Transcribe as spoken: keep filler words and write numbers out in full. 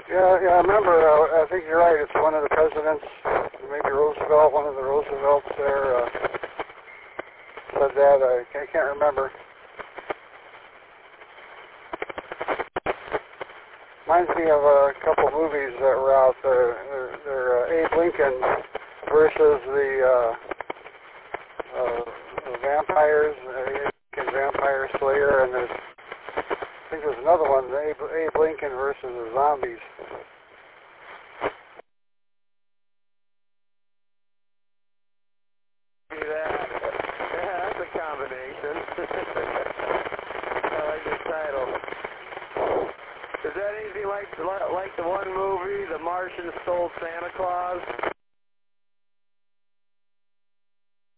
Yeah, yeah, I remember. Uh, I think you're right. It's one of the presidents, maybe Roosevelt, one of the Roosevelts there uh, said that. I can't, I can't remember. Reminds me of a couple movies that were out there. They're, they're uh, Abe Lincoln versus the, uh, uh, the vampires, uh, Abe Lincoln Vampire Slayer, and there's, I think there's another one, Abe, Abe Lincoln versus the zombies. See that? Yeah, that's a combination. I like the title. Is that anything like like the one movie, The Martian Stole Santa Claus?